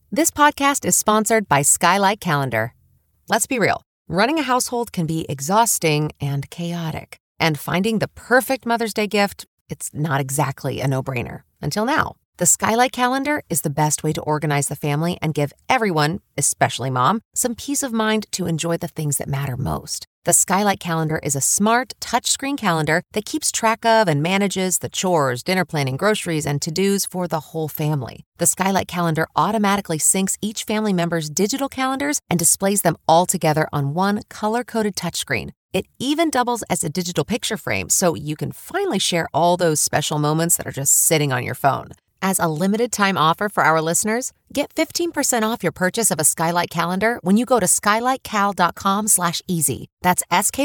This podcast is sponsored by Skylight Calendar. Let's be real. Running a household can be exhausting and chaotic. And finding the perfect Mother's Day gift, it's not exactly a no-brainer. Until now. The Skylight Calendar is the best way to organize the family and give everyone, especially mom, some peace of mind to enjoy the things that matter most. The Skylight Calendar is a smart, touchscreen calendar that keeps track of and manages the chores, dinner planning, groceries, and to-dos for the whole family. The Skylight Calendar automatically syncs each family member's digital calendars and displays them all together on one color-coded touchscreen. It even doubles as a digital picture frame, so you can finally share all those special moments that are just sitting on your phone. As a limited-time offer for our listeners, get 15% off your purchase of a Skylight Calendar when you go to skylightcal.com/easy. That's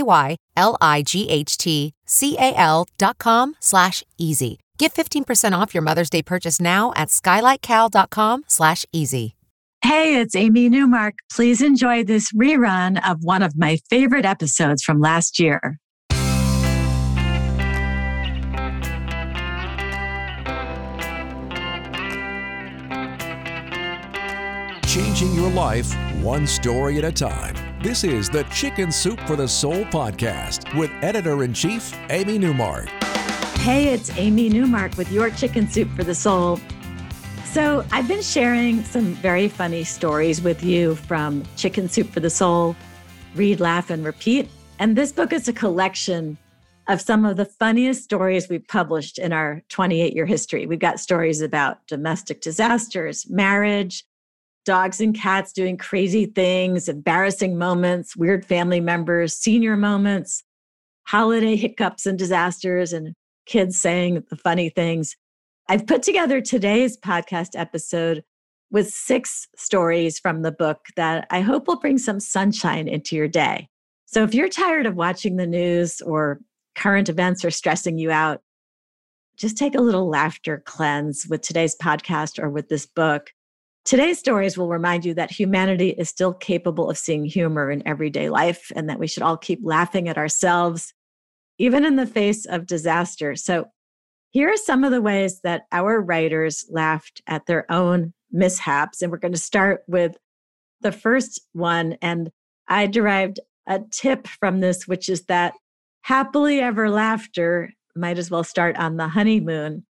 SKYLIGHTCAL.com/easy. Get 15% off your Mother's Day purchase now at skylightcal.com/easy. Hey, it's Amy Newmark. Please enjoy this rerun of one of my favorite episodes from last year. Changing your life one story at a time. This is the Chicken Soup for the Soul podcast with Editor-in-Chief Amy Newmark. Hey, it's Amy Newmark with your Chicken Soup for the Soul. So I've been sharing some very funny stories with you from Chicken Soup for the Soul, Read, Laugh, and Repeat. And this book is a collection of some of the funniest stories we've published in our 28-year history. We've got stories about domestic disasters, marriage, dogs and cats doing crazy things, embarrassing moments, weird family members, senior moments, holiday hiccups and disasters, and kids saying the funny things. I've put together today's podcast episode with 6 stories from the book that I hope will bring some sunshine into your day. So if you're tired of watching the news or current events are stressing you out, just take a little laughter cleanse with today's podcast or with this book. Today's stories will remind you that humanity is still capable of seeing humor in everyday life and that we should all keep laughing at ourselves, even in the face of disaster. So here are some of the ways that our writers laughed at their own mishaps. And we're going to start with the first one. And I derived a tip from this, which is that happily ever laughter might as well start on the honeymoon.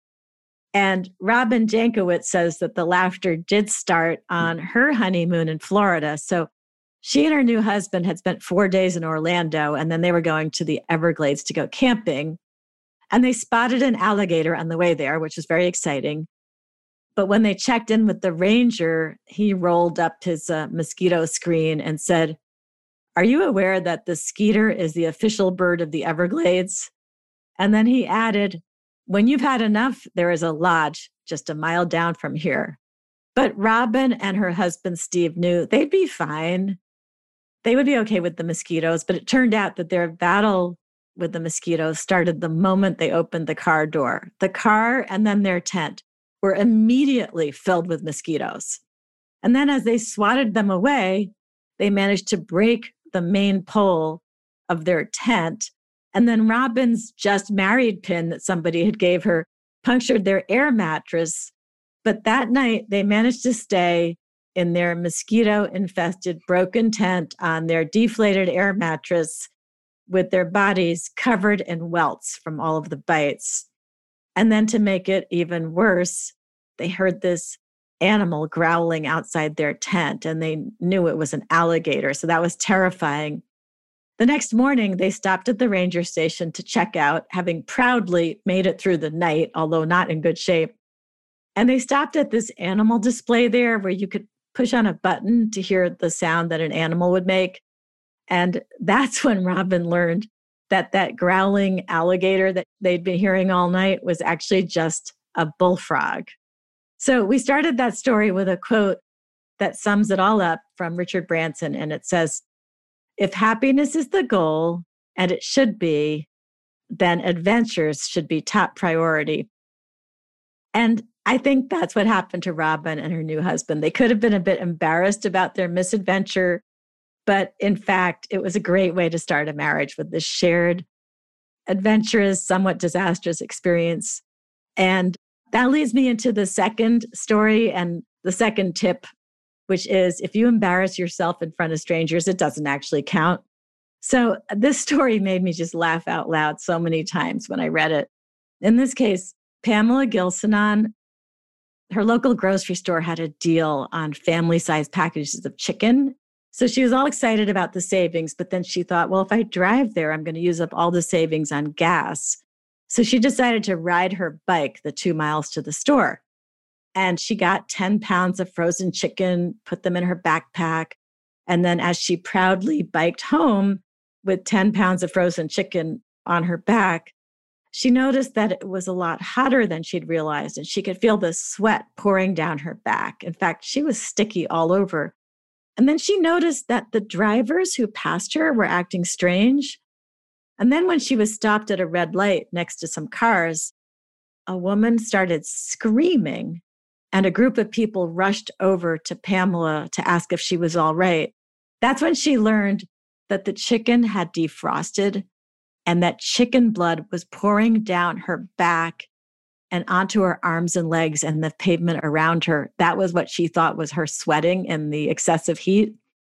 And Robin Jankowitz says that the laughter did start on her honeymoon in Florida. So she and her new husband had spent 4 days in Orlando, and then they were going to the Everglades to go camping. And they spotted an alligator on the way there, which was very exciting. But when they checked in with the ranger, he rolled up his mosquito screen and said, "Are you aware that the skeeter is the official bird of the Everglades?" And then he added, "When you've had enough, there is a lodge just a mile down from here." But Robin and her husband, Steve, knew they'd be fine. They would be okay with the mosquitoes. But it turned out that their battle with the mosquitoes started the moment they opened the car door. The car and then their tent were immediately filled with mosquitoes. And then as they swatted them away, they managed to break the main pole of their tent. And then Robin's just married pin that somebody had gave her punctured their air mattress. But that night, they managed to stay in their mosquito-infested broken tent on their deflated air mattress with their bodies covered in welts from all of the bites. And then to make it even worse, they heard this animal growling outside their tent, and they knew it was an alligator. So that was terrifying. The next morning, they stopped at the ranger station to check out, having proudly made it through the night, although not in good shape. And they stopped at this animal display there where you could push on a button to hear the sound that an animal would make. And that's when Robin learned that that growling alligator that they'd been hearing all night was actually just a bullfrog. So we started that story with a quote that sums it all up from Richard Branson. And it says, "If happiness is the goal, and it should be, then adventures should be top priority." And I think that's what happened to Robin and her new husband. They could have been a bit embarrassed about their misadventure, but in fact, it was a great way to start a marriage with this shared adventurous, somewhat disastrous experience. And that leads me into the second story and the second tip which is if you embarrass yourself in front of strangers, it doesn't actually count. So this story made me just laugh out loud so many times when I read it. In this case, Pamela Gilsonon, her local grocery store had a deal on family-sized packages of chicken. So she was all excited about the savings, but then she thought, well, if I drive there, I'm going to use up all the savings on gas. So she decided to ride her bike the 2 miles to the store. And she got 10 pounds of frozen chicken, put them in her backpack. And then as she proudly biked home with 10 pounds of frozen chicken on her back, she noticed that it was a lot hotter than she'd realized, and she could feel the sweat pouring down her back. In fact, she was sticky all over. And then she noticed that the drivers who passed her were acting strange. And then when she was stopped at a red light next to some cars, a woman started screaming, and a group of people rushed over to Pamela to ask if she was all right. That's when she learned that the chicken had defrosted and that chicken blood was pouring down her back and onto her arms and legs and the pavement around her. That was what she thought was her sweating in the excessive heat.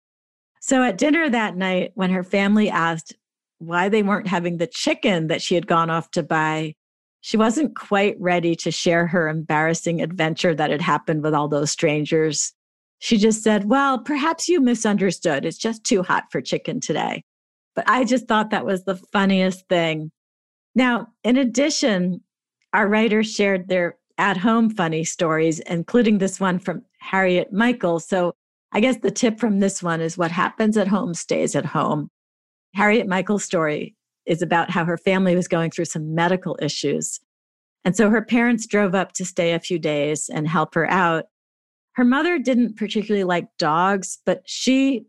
So at dinner that night, when her family asked why they weren't having the chicken that she had gone off to buy, she wasn't quite ready to share her embarrassing adventure that had happened with all those strangers. She just said, well, perhaps you misunderstood. It's just too hot for chicken today. But I just thought that was the funniest thing. Now, in addition, our writers shared their at-home funny stories, including this one from Harriet Michael. So I guess the tip from this one is what happens at home stays at home. Harriet Michael's story is about how her family was going through some medical issues. And so her parents drove up to stay a few days and help her out. Her mother didn't particularly like dogs, but she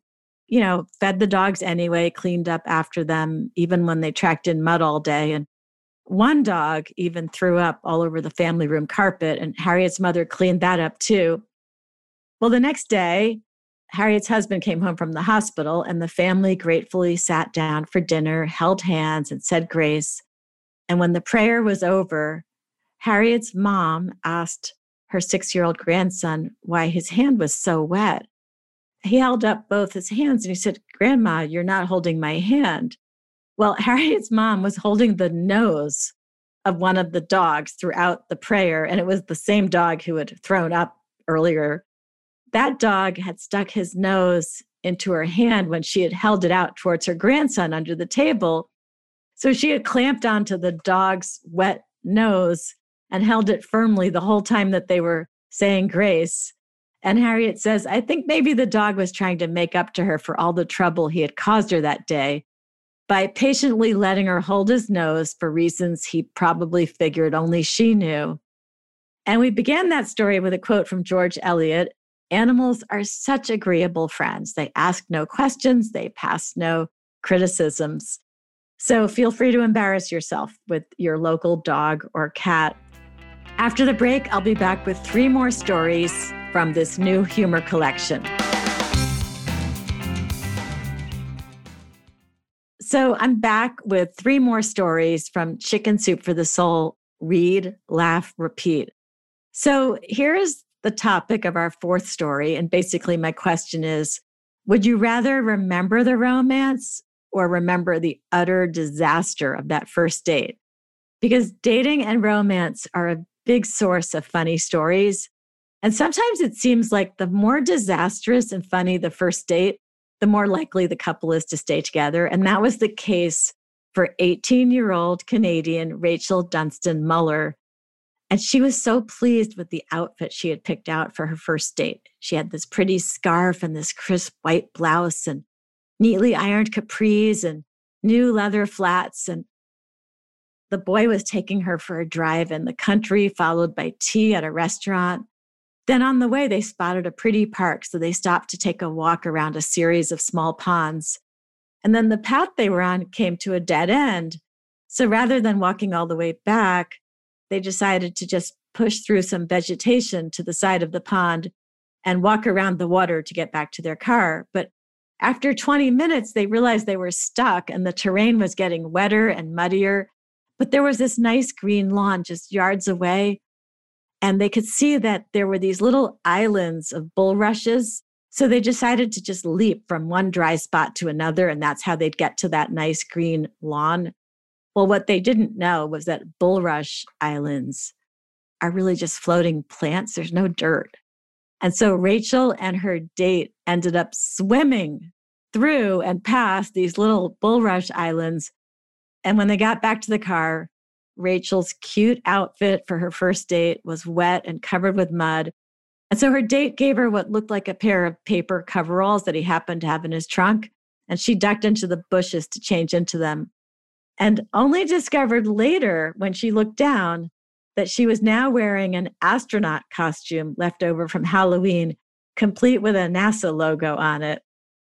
fed the dogs anyway, cleaned up after them, even when they tracked in mud all day. And one dog even threw up all over the family room carpet, and Harriet's mother cleaned that up too. Well, the next day, Harriet's husband came home from the hospital, and the family gratefully sat down for dinner, held hands, and said grace. And when the prayer was over, Harriet's mom asked her 6-year-old grandson why his hand was so wet. He held up both his hands and he said, Grandma, you're not holding my hand. Well, Harriet's mom was holding the nose of one of the dogs throughout the prayer, and it was the same dog who had thrown up earlier. That dog had stuck his nose into her hand when she had held it out towards her grandson under the table. So she had clamped onto the dog's wet nose and held it firmly the whole time that they were saying grace. And Harriet says, I think maybe the dog was trying to make up to her for all the trouble he had caused her that day by patiently letting her hold his nose for reasons he probably figured only she knew. And we began that story with a quote from George Eliot. Animals are such agreeable friends. They ask no questions. They pass no criticisms. So feel free to embarrass yourself with your local dog or cat. After the break, I'll be back with 3 more stories from this new humor collection. So I'm back with 3 more stories from Chicken Soup for the Soul, Read, Laugh, Repeat. So here's the topic of our 4th story. And basically my question is, would you rather remember the romance or remember the utter disaster of that first date? Because dating and romance are a big source of funny stories. And sometimes it seems like the more disastrous and funny the first date, the more likely the couple is to stay together. And that was the case for 18-year-old Canadian Rachel Dunstan Muller. And she was so pleased with the outfit she had picked out for her first date. She had this pretty scarf and this crisp white blouse and neatly ironed capris and new leather flats. And the boy was taking her for a drive in the country, followed by tea at a restaurant. Then on the way, they spotted a pretty park, so they stopped to take a walk around a series of small ponds. And then the path they were on came to a dead end. So rather than walking all the way back, they decided to just push through some vegetation to the side of the pond and walk around the water to get back to their car. But after 20 minutes, they realized they were stuck and the terrain was getting wetter and muddier. But there was this nice green lawn just yards away. And they could see that there were these little islands of bulrushes So they decided to just leap from one dry spot to another, and that's how they'd get to that nice green lawn. Well, what they didn't know was that bulrush islands are really just floating plants. There's no dirt. And so Rachel and her date ended up swimming through and past these little bulrush islands. And when they got back to the car, Rachel's cute outfit for her first date was wet and covered with mud. And so her date gave her what looked like a pair of paper coveralls that he happened to have in his trunk. And she ducked into the bushes to change into them. And only discovered later when she looked down that she was now wearing an astronaut costume left over from Halloween, complete with a NASA logo on it.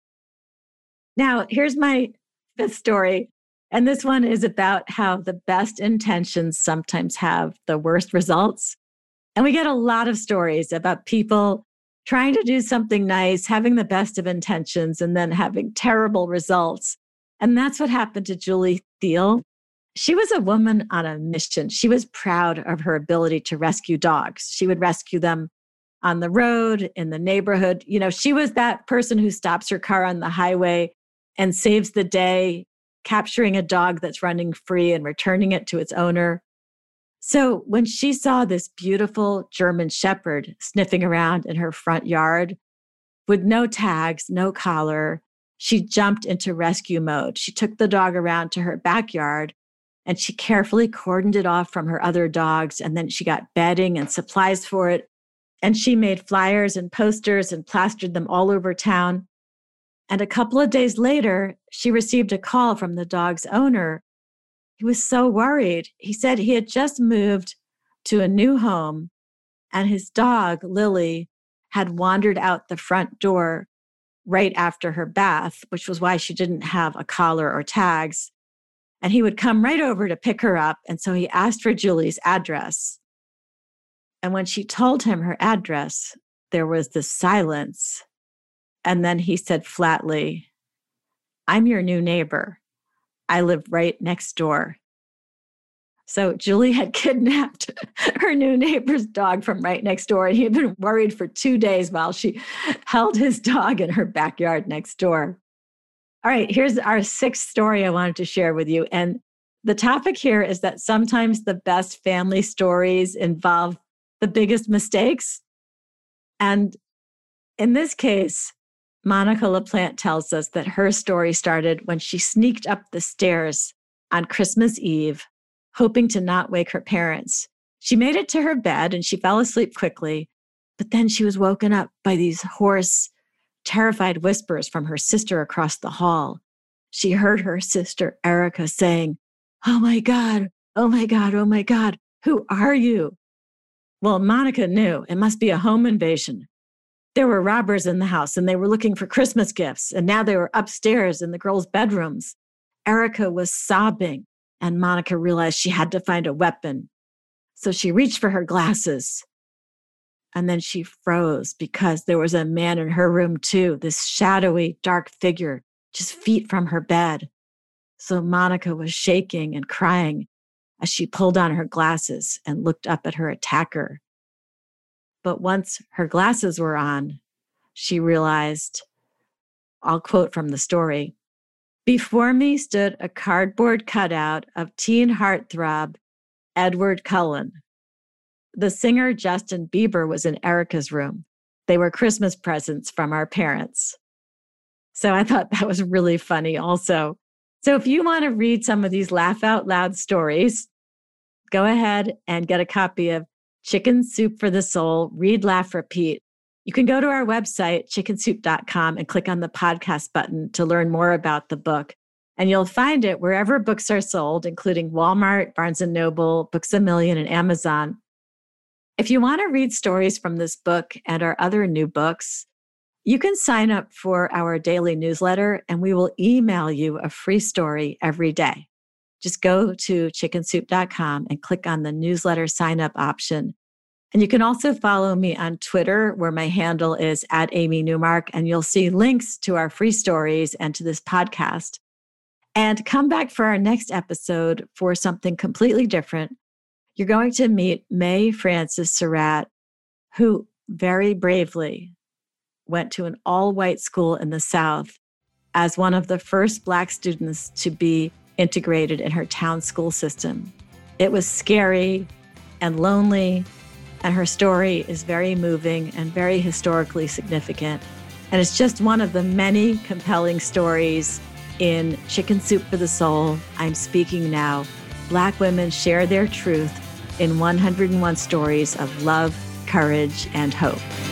Now, here's my fifth story. And this one is about how the best intentions sometimes have the worst results. And we get a lot of stories about people trying to do something nice, having the best of intentions, and then having terrible results. And that's what happened to Julie Thiel. She was a woman on a mission. She was proud of her ability to rescue dogs. She would rescue them on the road, in the neighborhood. She was that person who stops her car on the highway and saves the day, capturing a dog that's running free and returning it to its owner. So when she saw this beautiful German Shepherd sniffing around in her front yard with no tags, no collar, she jumped into rescue mode. She took the dog around to her backyard and she carefully cordoned it off from her other dogs. And then she got bedding and supplies for it. And she made flyers and posters and plastered them all over town. And a couple of days later, she received a call from the dog's owner. He was so worried. He said he had just moved to a new home and his dog, Lily, had wandered out the front door right after her bath, which was why she didn't have a collar or tags. And he would come right over to pick her up. And so he asked for Julie's address. And when she told him her address, there was this silence. And then he said flatly, "I'm your new neighbor. I live right next door." So Julie had kidnapped her new neighbor's dog from right next door. And he had been worried for 2 days while she held his dog in her backyard next door. All right, here's our sixth story I wanted to share with you. And the topic here is that sometimes the best family stories involve the biggest mistakes. And in this case, Monica LaPlante tells us that her story started when she sneaked up the stairs on Christmas Eve, hoping to not wake her parents. She made it to her bed and she fell asleep quickly, but then she was woken up by these hoarse, terrified whispers from her sister across the hall. She heard her sister Erica saying, "Oh my God, oh my God, oh my God, who are you?" Well, Monica knew it must be a home invasion. There were robbers in the house and they were looking for Christmas gifts. And now they were upstairs in the girls' bedrooms. Erica was sobbing and Monica realized she had to find a weapon. So she reached for her glasses. And then she froze because there was a man in her room too, this shadowy, dark figure, just feet from her bed. So Monica was shaking and crying as she pulled on her glasses and looked up at her attacker. But once her glasses were on, she realized, I'll quote from the story, "Before me stood a cardboard cutout of teen heartthrob Edward Cullen. The singer Justin Bieber was in Erica's room. They were Christmas presents from our parents." So I thought that was really funny also. So if you want to read some of these laugh out loud stories, go ahead and get a copy of Chicken Soup for the Soul, Read, Laugh, Repeat. You can go to our website, chickensoup.com, and click on the podcast button to learn more about the book. And you'll find it wherever books are sold, including Walmart, Barnes & Noble, Books A Million, and Amazon. If you want to read stories from this book and our other new books, you can sign up for our daily newsletter and we will email you a free story every day. Just go to chickensoup.com and click on the newsletter sign up option. And you can also follow me on Twitter, where my handle is @AmyNewmark, and you'll see links to our free stories and to this podcast. And come back for our next episode for something completely different. You're going to meet May Frances Surratt, who very bravely went to an all-white school in the South as one of the first Black students to be integrated in her town school system. It was scary and lonely, and her story is very moving and very historically significant. And it's just one of the many compelling stories in Chicken Soup for the Soul. I'm Speaking Now. Black women share their truth in 101 stories of love, courage, and hope.